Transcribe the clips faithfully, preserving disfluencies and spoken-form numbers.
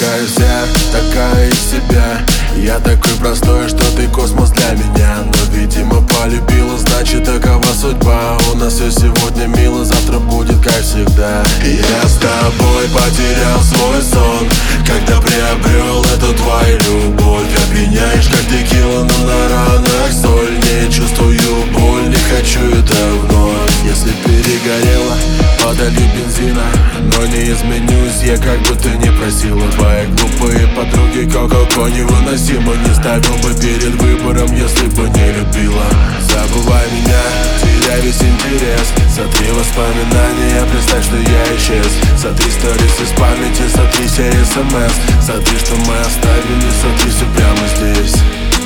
такая вся, такая из себя. Я такой простой, что ты космос для меня. Но, видимо, полюбила, значит, такова судьба. У нас все сегодня мило, завтра будет как всегда. И я с тобой потерял свой сон, когда приобрел эту твою любовь. Опьяняешь, как текила, но на ранах соль. Не чувствую боль, не хочу это вновь. Если перегорела, подолью бензина, но не изменюсь я, как бы ты ни просила. Твои глупые подруги ко-ко-ко невыносимо. Не ставил бы перед выбором, если бы не любила. Забывай меня, теряй весь интерес. Сотри воспоминания, представь, что я исчез. Сотри сторис из памяти, сотри все смс. Сотри, что мы оставили, сотри все прямо здесь.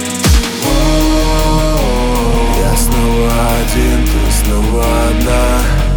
Я снова один, ты снова одна.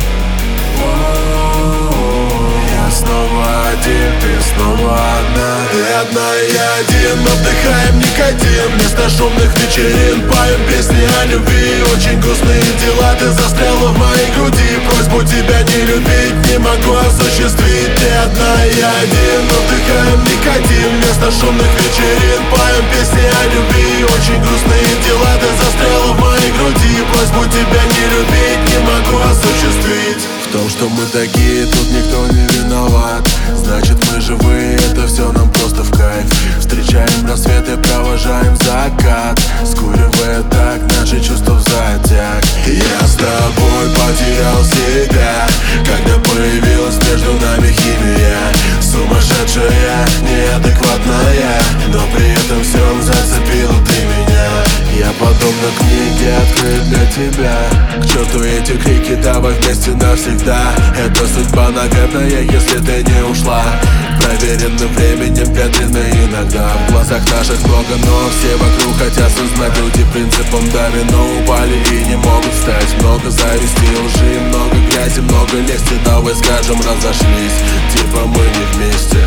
Я снова один, ты снова одна. Ты одна и я один, мы вдыхаем никотин. Вместо шумных вечерин поем песни о любви. Очень грустные дела, ты застряла в моей груди. Просьбу тебя не любить не могу осуществить. Ты одна и я один, мы вдыхаем никотин. Вместо шумных вечерин поем песни о любви. Очень грустные дела, ты застряла в моей груди. Просьбу тебя не любить не могу осуществить. В том, что мы такие, тут никто не виноват. Значит, мы живые, это все нам просто в кайф. Встречаем рассвет и провожаем закат, скуривая так наши чувства в затяг. Я с тобой потерял себя, когда появилась между нами химия. Сумасшедшая, неадекватная, но при этом все зацепила ты меня. Я подобно книге открыт для тебя. К черту эти крики, давай вместе навсегда. Это судьба, наверное, если ты не ушла. Проверенным временем, ветрено иногда. В глазах наших много, но все вокруг хотят узнать. Люди принципом домино упали и не могут встать. Много зависти, лжи, много грязи, много лести. Давай скажем, разошлись, типа мы не вместе.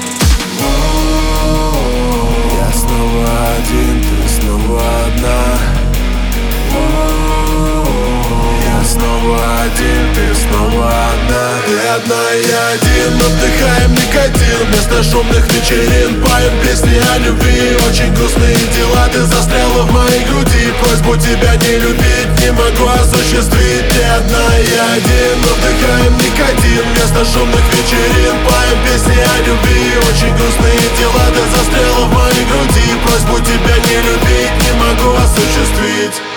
Я снова один, ты снова одна. Я снова один, ты снова одна. Ты одна и я один, мы вдыхаем никотин. Вместо шумных вечерин поем песни о любви. Очень грустные дела, ты застряла в моей груди. Просьбу тебя не любить не могу осуществить. Ты одна и я один, мы вдыхаем никотин. Вместо шумных вечерин поем песни о любви. Очень грустные дела, ты застряла в моей груди. Просьбу тебя не любить не могу осуществить.